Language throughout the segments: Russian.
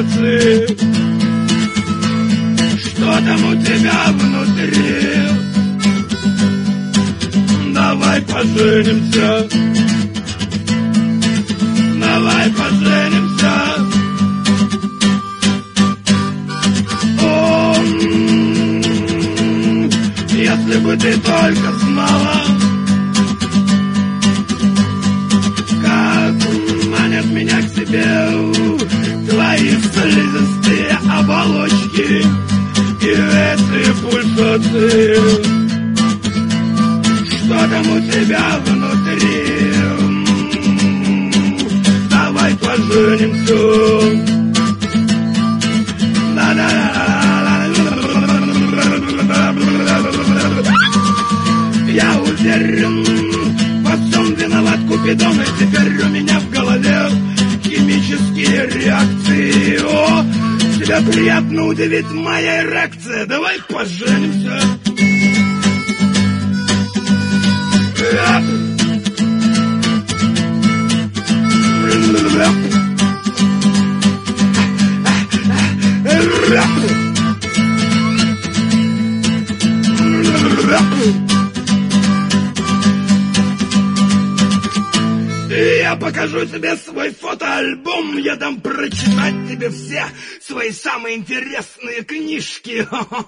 сердце. Что там у тебя внутри? Давай поженимся. Давай поженимся. О, если бы ты только знала, как манят меня к себе твои слизистые оболочки и эти пульсации. Что там у тебя внутри? Давай поженимся. Я уверен, во всем виноват Купидон, и теперь у меня в голове химические реакции. О, тебя приятно удивит моя эрекция. Давай поженимся. Я покажу тебе свой фотоальбом, я дам прочитать тебе все свои самые интересные книжки.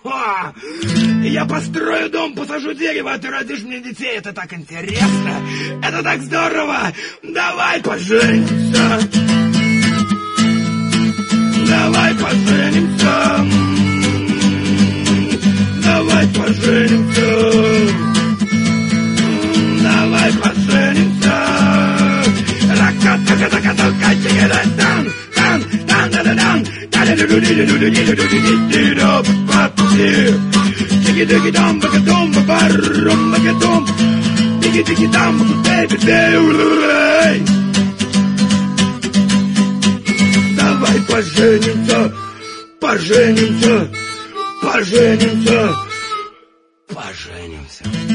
Я построю дом, посажу дерево, а ты родишь мне детей. Это так интересно, это так здорово. Давай поженимся. Давай поженимся. Давай поженимся. Давай поженимся. Давай поженимся, поженимся, поженимся, поженимся.